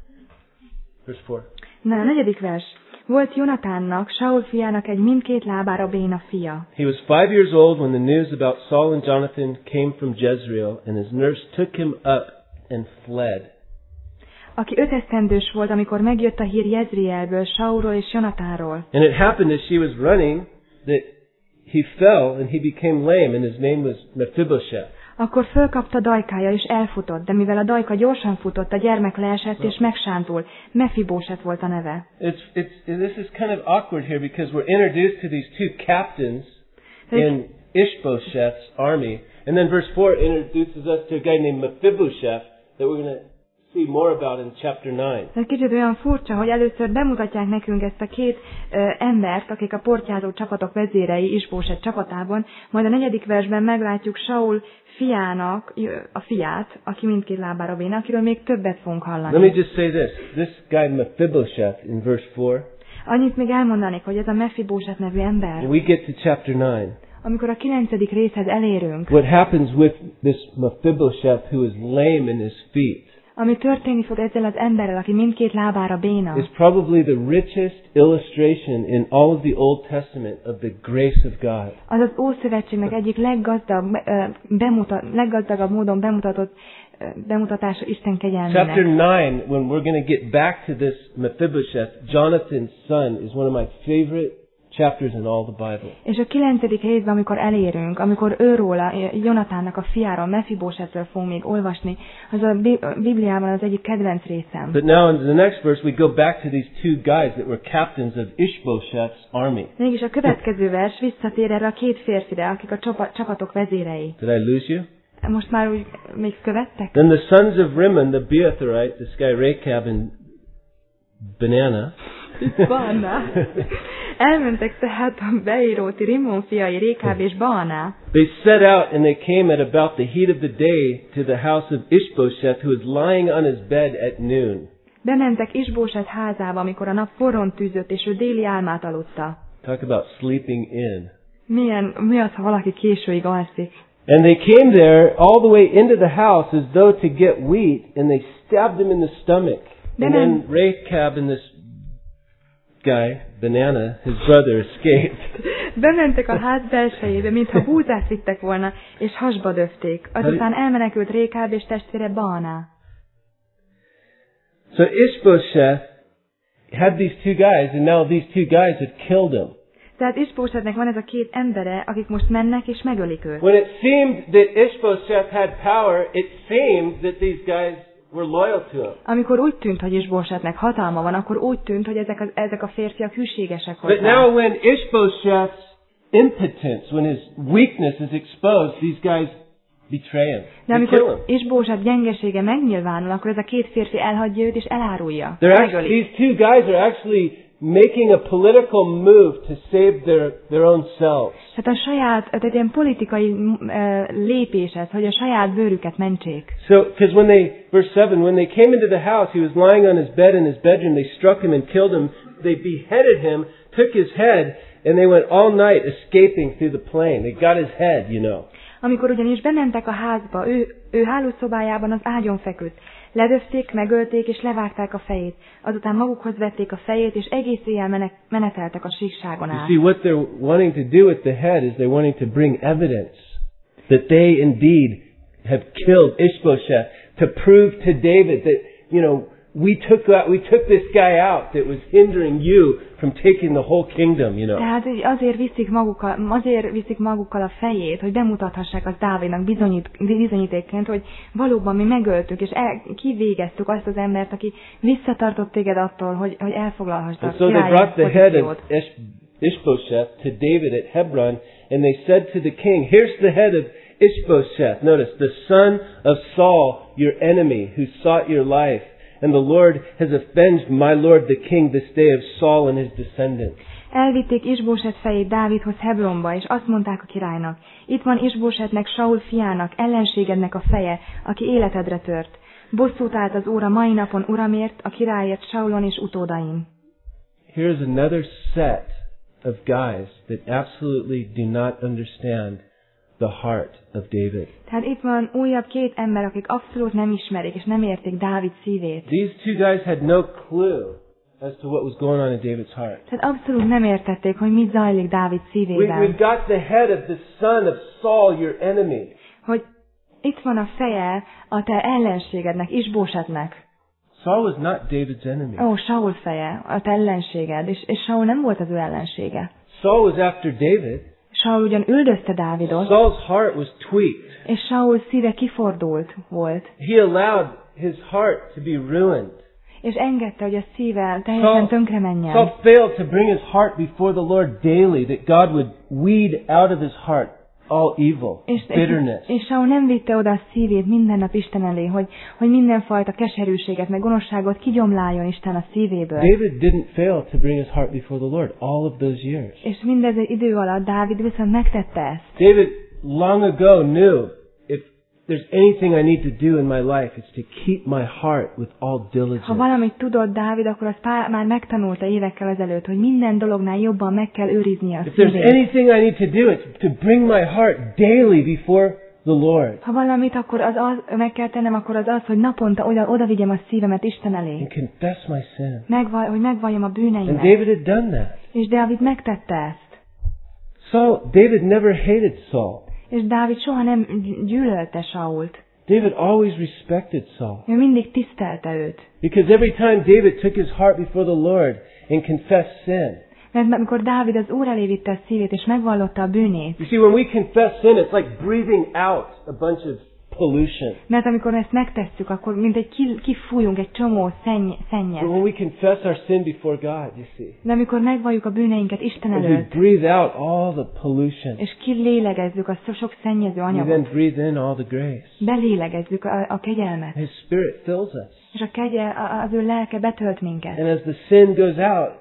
Verse four. Na, a negyedik vers. Volt Jonatánnak, Saul fiának egy mindkét lábára béna fia. He was five years old when the news about Saul and Jonathan came from Jezreel, and his nurse took him up and fled. Aki öt esztendős volt, amikor megjött a hír Jezrielből, Saulról és Jonatánról. And it happened as she was running that he fell and he became lame, and his name was Mephibosheth. Akkor fölkapta dajkája és elfutott, de mivel a dajka gyorsan futott, a gyermek leesett és megsántul. Mefibóset volt a neve. It's, it's, this is kind of awkward here because we're introduced to these two captains in Ishbosheth's army. And then verse four introduces us to a guy named Mephibosheth that we're going to see more about in chapter nine. Ez kicsit olyan furcsa, hogy először bemutatják nekünk ezt a két ö, embert, akik a portyázó csapatok vezérei Isbóset csapatában, majd a negyedik versben meglátjuk Saul fiának, a fiát, aki mindkét lábára béna, akiről még többet fogunk hallani. Let me just say this. This guy Mephibosheth in verse four, Annyit még elmondanék, hogy ez a Mefibóset nevű ember, when we get to chapter nine, amikor a kilencedik részhez elérünk, what happens with this Mephibosheth who is lame in his feet ami történni fog ezzel az emberrel, aki mindkét lábára béna, is probably the richest illustration in all of the Old Testament of the grace of God. az az Ószövetségnek egyik leggazdag, ö, bemutat, leggazdagabb módon bemutatott ö, bemutatása Isten Chapter kegyelmének. nine, when we're going to get back to this Mephibosheth, Jonathan's son, is one of my favorite chapters in all the Bible. És a kilencedik részben, amikor elérünk, amikor őróla, Jonatánnak a fiáról, Mefibósetről fogunk még olvasni, az a Bi- a Bibliában az egyik kedvenc részem. But now in the next verse, we go back to these two guys that were captains of Ishbosheth's army. Mégis a következő vers visszatér erre a két férfire, akik a csapa- csapatok vezérei. Did I lose you? Most már úgy még követtek? Then the sons of Rimmon, the Beathorite, this guy Rechab and Banana, Baana. Elmentek tehát a beíróti Rimmon fiai, Rékáb és Baana. they set out and they came at about the heat of the day to the house of Ishbosheth, who was lying on his bed at noon. Bementek Isbóset házába, amikor a nap forrón tűzött, és ő déli álmát aludta. Talk about sleeping in. Milyen, mi az, ha valaki későig alszik? And they came there all the way into the house as though to get wheat, and they stabbed him in the stomach. And then Rechab and this guy, Banana, his brother, escaped. Bementek a ház belsejébe, mintha búzát vittek volna, és hasba döfték. Azután elmenekült Rékáb és testvére Baana. So Ishbosheth had these two guys, and now these two guys had killed him. Tehát Isbósetnek van ez a két embere, akik most mennek és megölik őt. When it seemed that Ishbosheth had power, it seemed that these guys were loyal to him. Amikor úgy tűnt, hogy Isbósetnek hatalma van, akkor úgy tűnt, hogy ezek, az, ezek a férfiak hűségesek But hozzá. now when Ishbosheth's impotence, when his weakness is exposed, these guys betray him. De They kill him. amikor Isbóset gyengesége megnyilvánul, akkor ez a két férfi elhagyja őt és elárulja. They're actually, Megölik. these two guys are actually making a political move to save their, their own selves. Tehát a saját, tehát egy ilyen politikai uh, lépés ez, hogy a saját bőrüket mentsék. So, because when they, verse seven, when they came into the house, he was lying on his bed in his bedroom. They struck him and killed him. They beheaded him, took his head, and they went all night escaping through the plain. They got his head, you know. Amikor ugyanis bementek a házba, ő, ő hálószobájában az ágyon feküdt. Ledöfték, megölték és levágták a fejét. Azután magukhoz vették a fejét, és egész éjjel menek, meneteltek a síkságon You át. see, what they're wanting to do with the head is they're wanting to bring evidence that they indeed have killed Ishbosheth, to prove to David that, you know, we took out, we took this guy out that was hindering you from taking the whole kingdom, you know. Tehát így azért viszik, magukkal, azért viszik magukkal a fejét, hogy bemutathassák az Dávidnak bizonyít, bizonyítékként, hogy valóban mi megöltük, és el, kivégeztük azt az embert, aki visszatartott téged attól, hogy, hogy elfoglalhassd a And so they királyi brought the head pozíciót. of Ish, Ishbosheth to David at Hebron, and they said to the king, "Here's the head of Ishbosheth, notice, the son of Saul, your enemy, who sought your life. And the Lord has avenged my lord the king this day of Saul and his descendants." Elvitték Isbóset fejét Dávidhoz Hebronba, és azt mondták a királynak: "Itt van Isbósetnek, Saul fiának, ellenségednek a feje, aki életedre tört. Bosszút állt az Úr a mai napon uramért, a királyért, Saulon és utódain." Here's another set of guys that absolutely do not understand the heart of David. Tehát itt van újabb két ember, akik abszolút nem ismerik és nem értik Dávid szívét. These two guys had no clue as to what was going on in David's heart. Tehát abszolút nem értették, hogy mit zajlik Dávid We, szívében. we've got the head of the son of Saul, your enemy. Hogy itt van a feje a te ellenségednek, Isbósetnek. Saul was not David's enemy. Ó, Saul feje, a te ellenséged, és, és Saul nem volt az ő ellensége. Saul was after David. Saul ugyan üldözte Dávidot, Saul's heart was tweaked. és Saul szíve kifordult volt, He allowed his heart to be ruined. és engedte, hogy a szíve teljesen Saul, tönkre menjen. Saul failed to bring his heart before the Lord daily, that God would weed out of his heart all evil, És, bitterness. és, és Saul nem vitte oda a szívét minden nap Isten elé, hogy, hogy mindenfajta keserűséget, meg gonoszságot kigyomláljon Isten a szívéből. David didn't fail to bring his heart before the Lord all of those years. És mindez egy idő alatt Dávid viszont megtette ezt. David long ago knew, if there's anything I need to do in my life, it's to keep my heart with all Ha diligence. valamit tudott Dávid, akkor azt pár, már megtanulta évekkel ezelőtt, hogy minden dolognál jobban meg kell őrizni a If there's szívét. anything I need to do, it's to bring my heart daily before the Lord Ha valamit akkor az, az meg kell tennem, akkor az az, hogy naponta oda, oda vigyem a szívemet Isten elé. and confess my sin. Megval, hogy megvalljam a And bűneimet. David had done that. És Dávid megtette ezt. Saul, David never hated Saul. És Dávid soha nem gyűlölte Sault. David always respected Saul. Ő mindig tisztelte őt. Because every time David took his heart before the Lord and confessed sin. Mert amikor Dávid az Úr elé vitte a szívét, és megvallotta a bűnét, You see, when we confess sin, it's like breathing out a bunch of pollution. mert amikor ezt megtesszük, akkor mint egy ki- kifújunk egy csomó szenny, But szennyet. when we confess our sin before God, you see, De amikor megvalljuk a bűneinket Isten as we előtt, breathe out all the pollution, és kilélegezzük a so- sok szennyező we then anyagot, breathe in all the grace. belélegezzük a, a kegyelmet, His Spirit fills us. és a kegye, a- az ő lelke betölt minket. And as the sin goes out,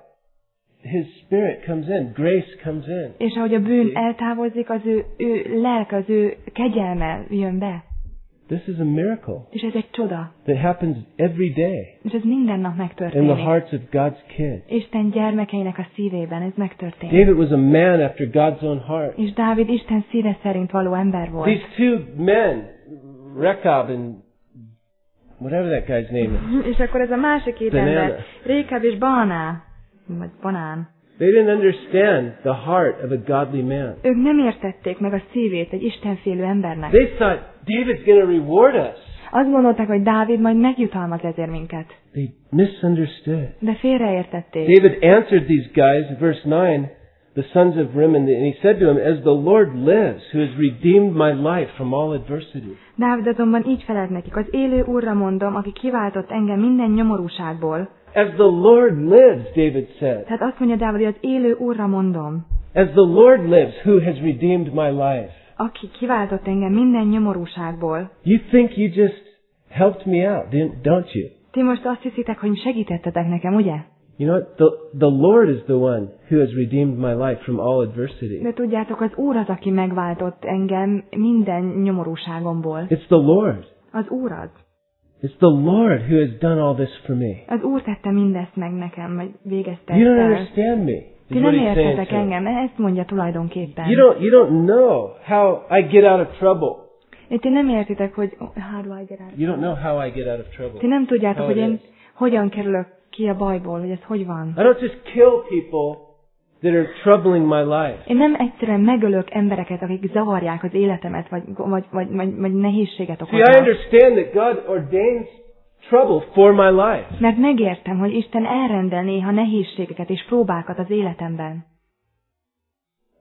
His Spirit comes in, grace comes in. És ahogy a bűn eltávozik, az ő, ő lelke, az ő kegyelme jön be. This is a miracle És ez egy csoda. that happens every day És ez minden nap in the megtörténik. hearts of God's kids. Isten gyermekeinek a szívében ez megtörtént. David was a man after God's own heart. És Dávid Isten szíve szerint való ember volt. These two men, Rechab and whatever that guy's name is, És akkor ez a másik két Banana. ember, Rékab és Baná, vagy Banán. they didn't understand the heart of a godly man. Ők nem értették meg a szívét egy istenfélő embernek. They thought David's going to reward us. Azt gondolták, hogy Dávid majd megjutalmaz ezért minket. They misunderstood. De félreértették. David answered these guys, verse nine, the sons of Rimmon, and he said to them, "As the Lord lives, who has redeemed my life from all adversity." Dávid azonban így felelt nekik, az élő Úrra mondom, aki kiváltott engem minden nyomorúságból. As the Lord lives, David said. Tehát azt mondja Dávid, hogy az élő Úrra mondom, As the Lord lives, who has redeemed my life. aki kiváltott engem minden nyomorúságból. You think you just helped me out, didn't- don't you? Ti most azt hiszitek, hogy segítettetek nekem, ugye? You know what? The, the Lord is the one who has redeemed my life from all adversity. De tudjátok, az Úr az, aki megváltott engem minden nyomorúságomból. It's the Lord. Az Úr az. It's the Lord who has done all this for me. Az Úr tette mindezt meg nekem, vagy végezte You ezt don't el. understand me. Ti Is what nem he's saying értetek to him. engem, ezt mondja tulajdonképpen. You don't, you don't know how I get out of trouble. Ti nem értitek, hogy how do I get out? You don't know how I get out of Ti trouble. nem tudjátok, How hogy it én is. hogyan kerülök ki a bajból, hogy ez hogy van. I don't just kill people that are troubling my life. Én nem egyszerűen megölök embereket, akik zavarják az életemet, vagy, vagy, vagy, vagy, vagy nehézséget See, I okoznak. understand that God ordains trouble for my life. Mert megértem, hogy Isten elrendel néha nehézségeket és próbákat az életemben.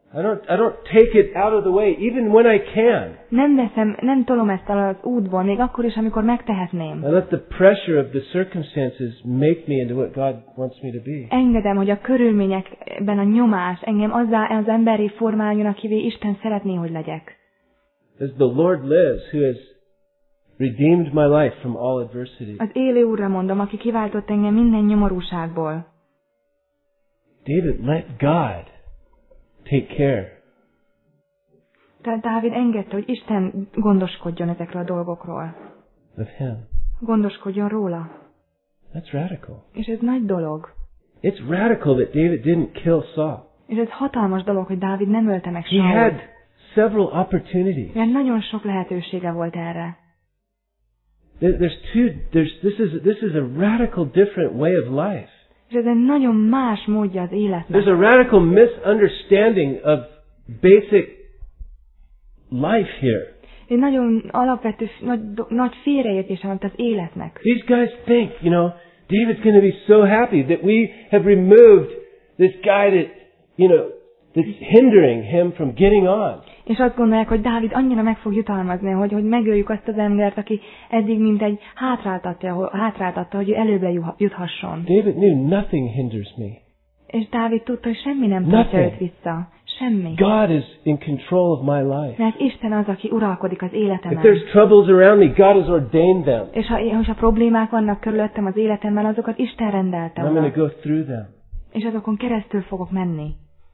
I don't, I don't take it out of the way, even when I can. Nem veszem, nem tolom ezt el az útból, még akkor is, amikor megtehetném. I let the pressure of the circumstances make me into what God wants me to be. Engedem, hogy a körülményekben a nyomás engem azzá az emberi formáljon, akivé Isten szeretné, hogy legyek. As the Lord lives, who has redeemed my life from all adversity. Az élő Úrra mondom, aki kiváltott engem minden nyomorúságból. David let God take care. Tehát Dávid engedte, hogy Isten gondoskodjon ezekről a dolgokról. Of him. Gondoskodjon róla. That's radical. És ez nagy dolog. It's radical that David didn't kill Saul. És ez hatalmas dolog, hogy Dávid nem ölte meg He Sault. had several opportunities. Mert nagyon sok lehetősége volt erre. There's two. There's this is this is a radical different way of life. És ez egy nagyon más módja az életnek. There's a radical misunderstanding of basic life here. Egy nagyon alapvető, nagy, nagy félreértése van az életnek. These guys think, you know, David's going to be so happy that we have removed this guy that, you know, that's hindering him from getting on. És azt gondolják, hogy Dávid annyira meg fog jutalmazni, hogy, hogy megöljük azt az embert, aki eddig mint egy hátráltatta, hátráltatta, hogy ő előbbre juthasson. David knew nothing hinders me. És Dávid tudta, hogy semmi nem tartja őt vissza. Semmi. God is in control of my life. Mert Isten az, aki uralkodik az életemen. If there's troubles around me, God has ordained them. És ha, ha problémák vannak körülöttem az életemben, azokat Isten rendelte. I'm going to go through them. És azokon keresztül fogok menni.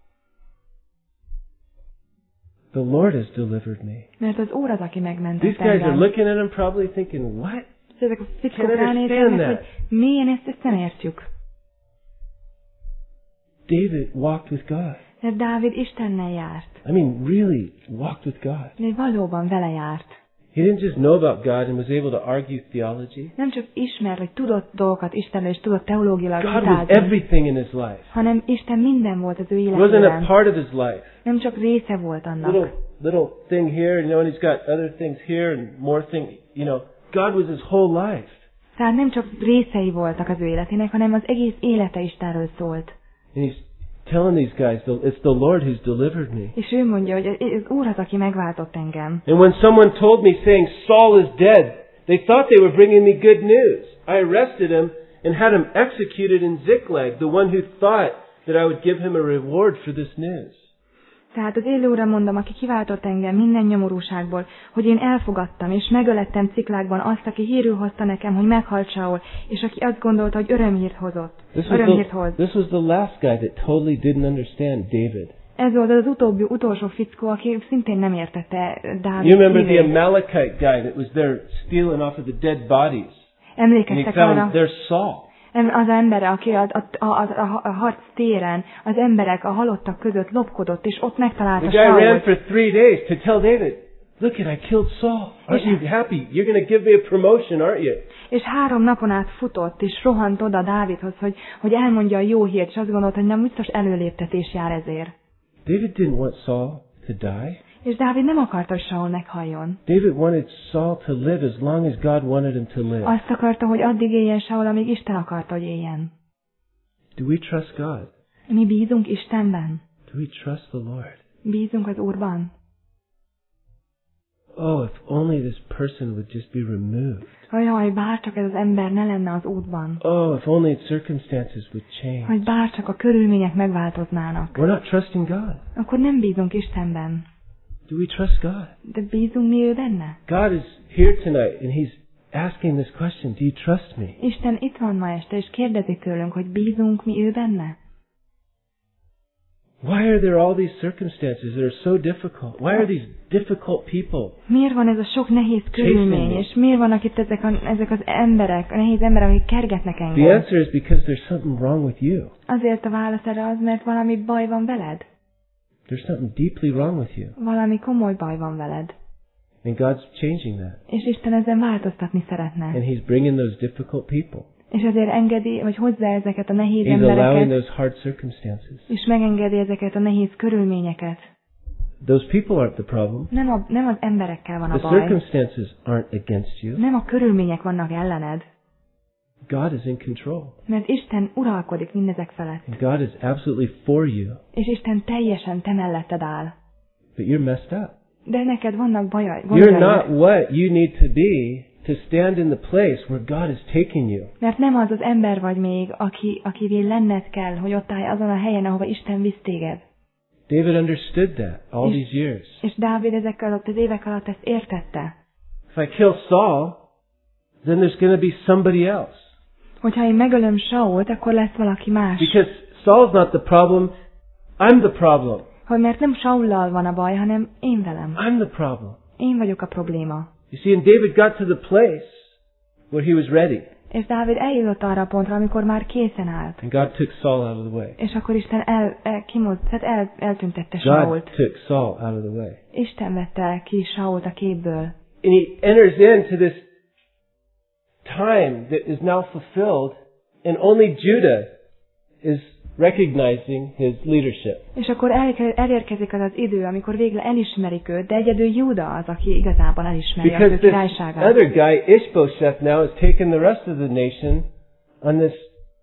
The Lord has delivered me. Mert az Úr az, aki megmentett These guys are engem. looking at him probably thinking, what? Ezek a fickók ránéznek, hogy milyen ezt, ezt nem értjük. David walked with God. Mert Dávid Istennel járt. I mean, really walked with God. De valóban vele járt. He didn't just know about God and was able to argue theology. Nem csak ismer, hogy tudott dolgokat Istenről, és tudott teológilag God was vitázni, everything in his life. hanem Isten minden volt az ő It wasn't a életében. part of his life. Nem csak része volt annak. Little little thing here, you know, and he's got other things here and more things. You know, God was his whole life. Tehát nem csak részei voltak az ő életének, hanem az egész élete Istenről szólt. And he's telling these guys, it's the Lord who's delivered me. És ő mondja, hogy az Úr az, aki megváltott engem. And when someone told me saying Saul is dead, they thought they were bringing me good news. I arrested him and had him executed in Ziklag, the one who thought that I would give him a reward for this news. Tehát az élő Úrra mondom, aki kiváltott engem minden nyomorúságból, hogy én elfogadtam, és megölettem Ciklágban azt, aki hírül hozta nekem, hogy meghalt Saul, és aki azt gondolta, hogy örömhírt hozott. This was, Örömhírt the, hoz. this was the last guy that totally didn't understand David. Ez volt az utóbbi, utolsó fickó, aki szintén nem értette Dávid You remember the hívét. Amalekite guy that was there stealing off of the dead bodies. And he Emlékeztek found arra? there's Saul. Az ember, aki a, a, a, a, a harc téren, az emberek, a halottak között lopkodott, és ott megtalálta The guy ran Sault. for three days to tell David, look at I killed Saul. Aren't you happy? You're going to give me a promotion, aren't you? És három napon át futott, és rohant oda Dávidhoz, hogy, hogy elmondja a jó hírt, és azt gondolta, hogy nem biztos előléptetés jár ezért. David didn't want Saul to die. És Dávid nem akarta, hogy Saul meghalljon. David wanted Saul to live as long as God wanted him to live. Azt akarta, hogy addig éljen Saul, amíg Isten akarta, hogy éljen. Do we trust God? Mi bízunk Istenben? Do we trust the Lord? Bízunk az Úrban? Oh, if only this person would just be removed. Jaj, bárcsak ez az ember ne lenne az útban. Oh, if only its circumstances would change. Hogy bárcsak a körülmények megváltoznának. We're not trusting God. Akkor nem bízunk Istenben. Do we trust God? De bízunk mi ő benne? God is here tonight and He's asking this question. Do you trust me? Isten itt van ma este, és kérdezi tőlünk, hogy bízunk mi ő benne? Why are there all these circumstances that are so difficult? Why are these difficult people? Miért van ez a sok nehéz körülmény, és miért vannak itt ezek, a, ezek az emberek, a nehéz emberek, akik kergetnek The engem? answer is because there's something wrong with you. Azért a válasz erre az, mert valami baj van veled. There's something deeply wrong with you. Valami komoly baj van veled. And God's changing that. És Isten ezen változtatni szeretne. And He's bringing those difficult people. És ezért engedi, vagy hozza ezeket a nehéz He's allowing embereket, those hard circumstances. és megengedi ezeket a nehéz körülményeket. Those people aren't the problem. Nem, a, nem az emberekkel van a The baj. circumstances aren't against you. Nem a körülmények vannak ellened. God is in control. Mert Isten uralkodik mindezek felett. And God is absolutely for you. És Isten teljesen te melletted áll. But you're messed up. De neked vannak bajai. You're not what you need to be to stand in the place where God is taking you. Mert nem az az ember vagy még, aki, akivé lenned kell, hogy ott állj azon a helyen, ahova Isten visz téged. David understood that all és, these years. És Dávid ezek alatt, az évek alatt ezt értette. If I kill Saul, then there's going to be somebody else. Hogyha én megölöm Sault, akkor lesz valaki más. Because Saul's not the problem, I'm the problem. Hogy mert nem Saullal van a baj, hanem én velem. I'm the problem. Én vagyok a probléma. You see, and David got to the place where he was ready. És Dávid eljutott arra a pontra, amikor már készen állt. And God took Saul out of the way. És akkor Isten el, el, kimoz, tehát el, eltüntette God Sault. took Saul out of the way. Isten vette ki Sault a képből. And he enters into this time that is now fulfilled, and only Judah is recognizing his leadership. És akkor el, elérkezik az az idő, amikor végre elismerik őt, de egyedül Júda az, aki igazában elismeri az ő Because this királyságát. other guy, Ishbosheth, now has taken the rest of the nation on this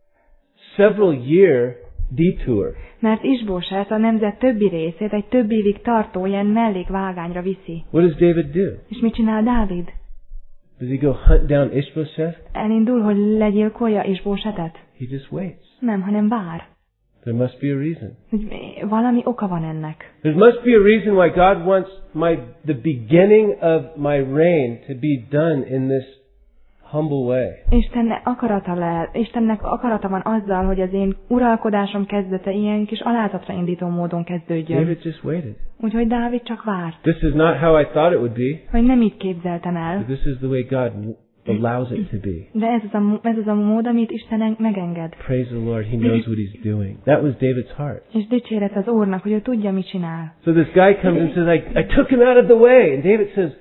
several year detour. Mert Isbóset a nemzet többi részét egy több évig tartó ilyen mellékvágányra viszi. What does David do? És mit csinál Dávid? Does he go hunt down Ishbosheth? Elindul, hogy legyilkolja Isbósetet? He just waits. Nem, hanem vár. There must be a reason. Hogy valami oka van ennek. There must be a reason why God wants my the beginning of my reign to be done in this humble way. Istennek akarata lehet, Istennek akarata van azzal, hogy az én uralkodásom kezdete ilyen kis alázatra indító módon kezdődjön. David just waited. Úgyhogy Dávid csak várt. This is not how I thought it would be. Hogy nem így képzeltem el. But this is the way God allows it to be. De ez az, a, ez az a mód, amit Isten megenged. Praise the Lord, He knows what He's doing. That was David's heart. És dicséret az Úrnak, hogy ő tudja, mit csinál. So this guy comes and says, I, I took him out of the way. And David says,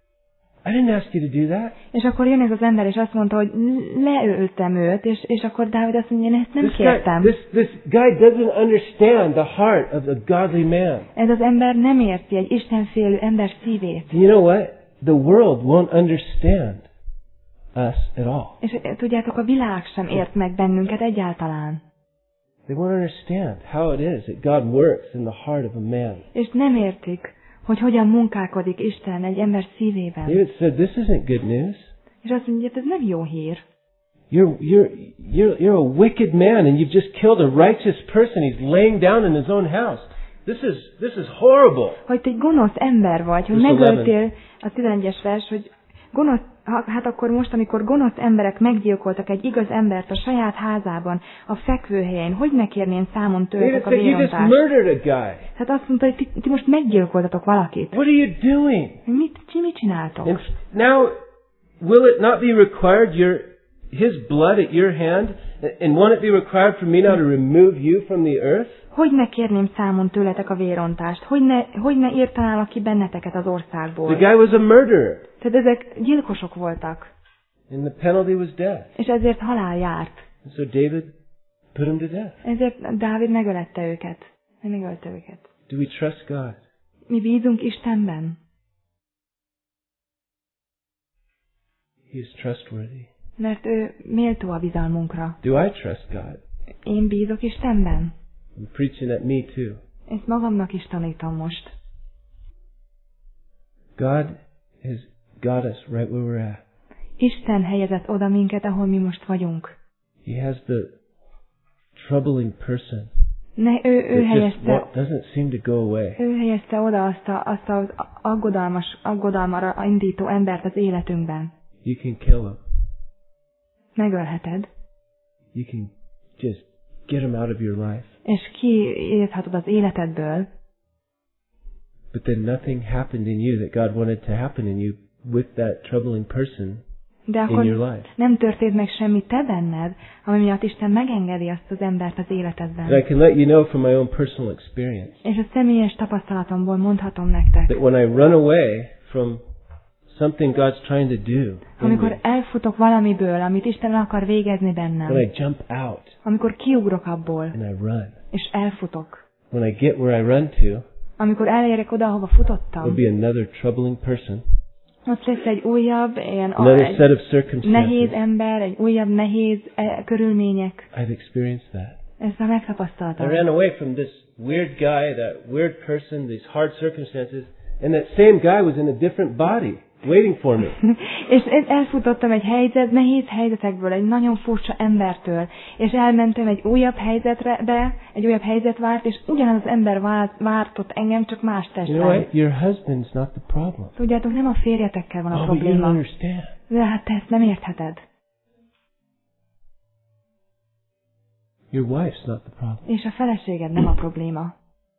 I didn't ask you to do that. És akkor jön ez az ember, és azt mondta, hogy leöltem őt, és, és akkor Dávid azt mondja, én ezt nem This guy, kértem. this, this guy doesn't understand the heart of a godly man. Ez az ember nem érti egy istenfélő ember szívét. And you know what? The world won't understand us at all. És tudjátok, a világ sem ért meg bennünket egyáltalán. They won't understand how it is that God works in the heart of a man. És nem értik, hogy hogyan munkálkodik Isten egy ember szívében. David said, this isn't good news. És azt mondja, ez nem jó hír. You're, you're, you're, you're a wicked man and you've just killed a righteous person. He's laying down in his own house. This is, this is horrible. Hogy te egy gonosz ember vagy, hogy megöltél, a tizenegyes vers, hogy gonosz, hát akkor most, amikor gonosz emberek meggyilkoltak egy igaz embert a saját házában, a fekvőhelyen, hogy ne kérnén számon tőletek a vérontást? Hát azt mondta, hogy ti, ti most meggyilkoltatok valakit. What are you doing? Mit, mit csináltok? And now, will it not be required your his blood at your hand, and won't it be required for me now to remove you from the earth? Hogy ne kérném számon tőletek a vérontást? Hogy ne, hogy ne írtanálak ki benneteket az országból? The guy was a murderer. Tehát ezek gyilkosok voltak. And the penalty was death. És ezért halál járt. And so David put him to death. Ezért Dávid megölette őket. Megölte őket. Do we trust God? Mi bízunk Istenben. He is trustworthy. Mert ő méltó a bizalmunkra. Do I trust God? Én bízok Istenben. I'm preaching at me too. Ezt magamnak is tanítom most. God has got us right where we're at. Isten helyezett oda minket, ahol mi most vagyunk. He has the troubling person. Ne, ő, ő helyezte, doesn't seem to go away. Ő helyezte oda azt, a, azt az aggodalmas, aggodalmara indító embert az életünkben. You can kill him. Megölheted. You can just get him out of your life. És kiírthatod az életedből. But then nothing happened in you that God wanted to happen in you with that troubling person De akkor in your life. Nem történt meg semmi te benned, ami miatt Isten megengedi azt az embert az életedben. And I can let you know from my own personal experience. És a személyes tapasztalatomból mondhatom nektek. That when I run away from something God's trying to do. Amikor elfutok valamiből, amit Isten akar végezni bennem. When I jump out. Amikor kiugrok abból. And I run. És elfutok. When I get where I run to. Amikor elérek oda, ahova futottam. There'll be another troubling person. Ott lesz egy újabb, ilyen another egy set of circumstances. nehéz ember, egy újabb nehéz e, körülmények. I've experienced that. Ezt már megtapasztaltam. I ran away from this weird guy, that weird person, these hard circumstances, and that same guy was in a different body, waiting for me. És elfutottam egy helyzet, nehéz helyzetekből, egy nagyon furcsa embertől, és elmentem egy újabb helyzetre, de egy újabb helyzet várt, és ugyanaz az ember várt, vártott engem, csak más You testben. know what? Your husband's not the problem. Tudjátok, nem a férjetekkel van a Oh, but you don't probléma. understand. De hát te ezt nem értheted. Your wife's not the problem. És a feleséged nem a probléma,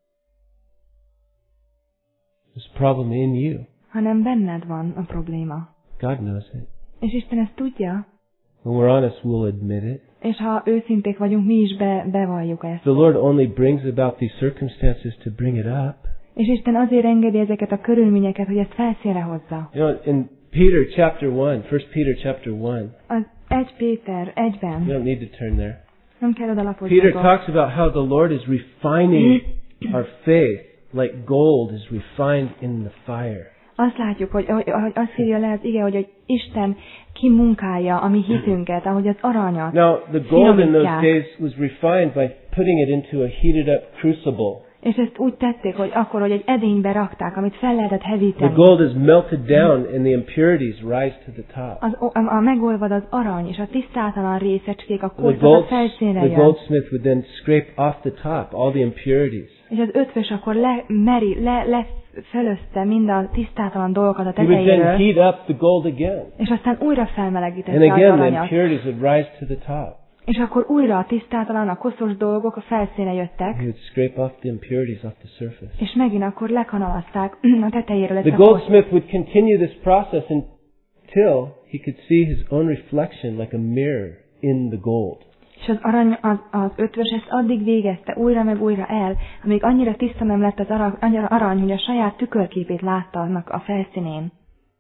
There's a problem in you. hanem benned van a probléma. God knows it. És Isten ezt tudja, When we're honest, we'll admit it. és ha őszinték vagyunk, mi is be, bevalljuk ezt. The Lord only brings about these circumstances to bring it up. És Isten azért engedi ezeket a körülményeket, hogy ezt felszínre hozza. You know, in Peter chapter one, First Peter chapter one, Az egy Péter egyben, you don't need to turn there. nem kell odalapozni. Peter talks about how the Lord is refining our faith like gold is refined in the fire. Azt látjuk, hogy, hogy, hogy azt írja le az ige, hogy, hogy Isten kimunkálja a mi hitünket, ahogy az aranyat. Now, the gold in those finomítják. days was refined by putting it into a heated up crucible. És ezt úgy tették, hogy akkor, hogy egy edénybe rakták, amit fel lehetett The hevíteni. gold is melted down and the impurities rise to the top. Az, a, a megolvad az arany, és a tisztátalan részecskék, a The, korszak a gold, felszínre the jön. goldsmith would then scrape off the top all the impurities. És az ötvös akkor lemeri, le, le fölözte mind a tisztátalan dolgokat a He would then tetejéről, heat up the gold again. és aztán újra And felmelegítette az again, the aranyat. impurities would rise to the top. És akkor újra a tisztátalan, a koszos dolgok a felszínre jöttek, He would scrape off the impurities off the surface. és megint akkor lekanalazták a tetejéről ezt The a koszt. goldsmith would continue this process until he could see his own reflection like a mirror in the gold. És az, arany, az, az ötvös ezt addig végezte újra meg újra el, amíg annyira tiszta nem lett az arany, annyira arany, hogy a saját tükörképét látta annak a felszínén.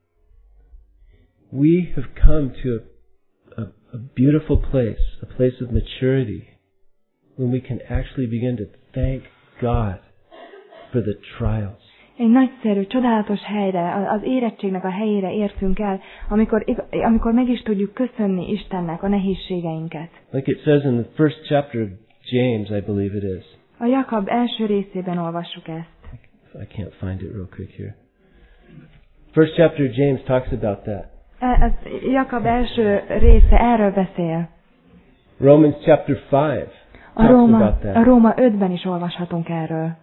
We have come to a, a, a beautiful place, a place of maturity, when we can actually begin to thank God for the trials. Egy nagyszerű, csodálatos helyre, az érettségnek a helyére értünk el, amikor, amikor meg is tudjuk köszönni Istennek a nehézségeinket. Like it says in the first chapter of James, I believe it is. A Jakab első részében olvassuk ezt. I can't find it real quick here. First chapter of James talks about that. Ez Jakab első része erről beszél. Romans chapter five A talks Róma, about a that. Róma ötben is olvashatunk erről.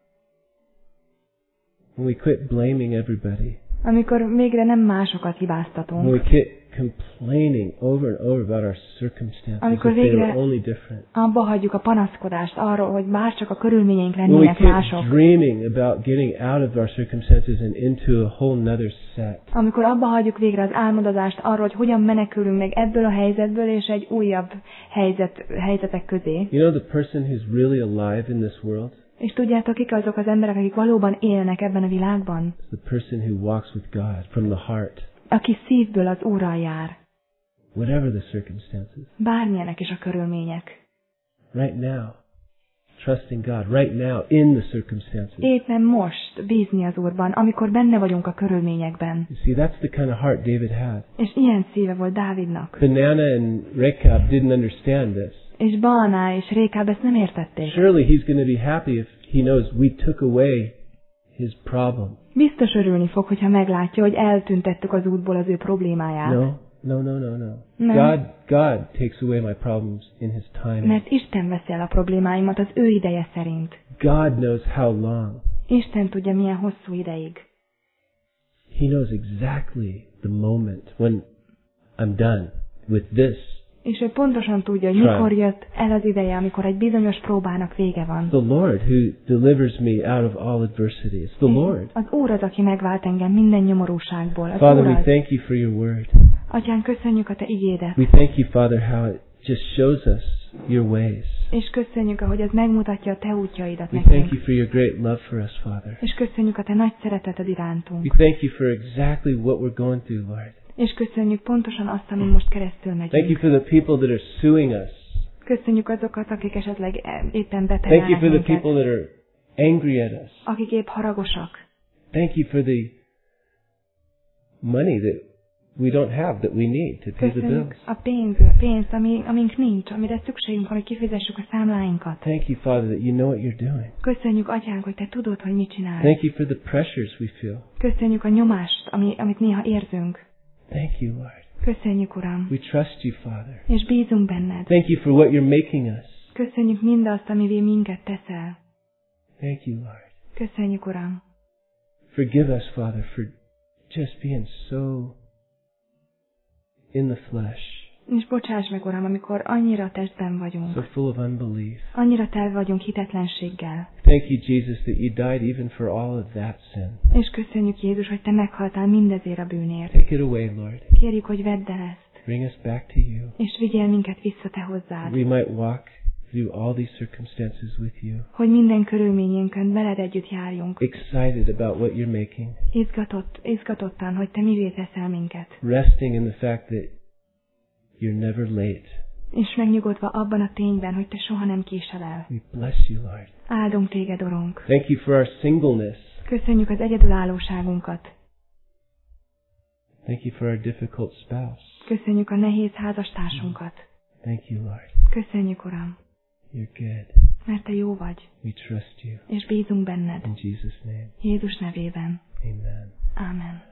When we quit blaming everybody. Amikor végre nem másokat When hibáztatunk. we quit complaining over and over about our circumstances, Amikor if they végre were only different. abba hagyjuk a panaszkodást arról, hogy bárcsak a körülményeink When we lennének quit mások. dreaming about getting out of our circumstances and into a whole nother set. Amikor abba hagyjuk végre az álmodozást arról, hogy hogyan menekülünk meg ebből a helyzetből és egy újabb helyzet, helyzetek közé. You know the person who's really alive in this world? És tudjátok, kik azok az emberek, akik valóban élnek ebben a világban? It's the person who walks with God from the heart, Aki szívből az Úrral jár. whatever the circumstances. Bármilyenek is a körülmények. Right now, trusting God. Right now, in the circumstances. Éppen most bízni az Úrban, amikor benne vagyunk a körülményekben. You see, that's the kind of heart David had. És ilyen szíve volt Dávidnak. Banana and Rechab didn't understand this. És Baana és Rékáb ezt nem értették. Surely he's going to be happy if he knows we took away his problem. Biztos örülni fog, hogyha meglátja, hogy eltüntettük az útból az ő problémáját. No, no, no, no, no. Nem. God, God takes away my problems in his time. Mert Isten veszi el a problémáimat az ő ideje szerint. God knows how long. Isten tudja, milyen hosszú ideig. He knows exactly the moment when I'm done with this. És ő pontosan tudja, hogy mikor jött el az ideje, amikor egy bizonyos próbának vége van. The Lord who delivers me out of all adversity. It's the Lord. Az Úr az, aki megvált engem minden nyomorúságból. Az Father, Úr we az. thank you for your word. Atyán, köszönjük a te igédet. We thank you, Father, how it just shows us your ways. És köszönjük, ahogy ez megmutatja a te útjaidat We thank nekünk. you for your great love for us, Father. És köszönjük a te nagy szereteted irántunk. We thank you for exactly what we're going through, Lord. És köszönjük pontosan azt, amin most keresztül Thank you megyünk. for the people that are suing us. Köszönjük azokat, akik esetleg éppen Thank you beterelnek for the minket. people that are angry at us. Akik épp haragosak. Thank you for the money that we don't have, that we need to pay the Köszönjük bills. a pénz, pénzt, ami, amink nincs, amire szükségünk van, hogy kifizessük a számláinkat. Thank you, Father, that you know what you're doing. Köszönjük, Atyánk, hogy Te tudod, hogy mit csinálsz. Thank you for the pressures we feel. Köszönjük a nyomást, ami, amit néha érzünk. Thank you, Lord. Köszönjük, Uram. We trust you, Father. És bízunk benned. Thank you for what you're making us. Köszönjük mindazt, amivé minket teszel. Thank you, Lord. Köszönjük, Uram. Forgive us, Father, for just being so in the flesh, És bocsáss meg, Uram, amikor annyira testben vagyunk. so full of unbelief. Annyira telve vagyunk hitetlenséggel. Thank you, Jesus, that you died even for all of that sin. És köszönjük, Jézus, hogy Te meghaltál mindezért a bűnért. Take it away, Lord. Kérjük, hogy vedd el ezt. Bring us back to you. És vigyél minket vissza Te hozzád. We might walk through all these circumstances with you, Hogy minden körülményünkön veled együtt járjunk. excited about what you're making, Izgatott, izgatottan, hogy Te mivé teszel minket. resting in the fact that you're never late. És megnyugodva abban a tényben, hogy Te soha nem késel el. We bless you, Lord. Áldunk Téged, Urunk. Thank you for our singleness. Köszönjük az egyedülállóságunkat. Thank you for our difficult spouse. Köszönjük a nehéz házastársunkat. Thank you, Lord. Köszönjük, Uram, You're good. mert Te jó vagy, We trust you. és bízunk benned. In Jesus' name, Jézus nevében. amen. Ámen.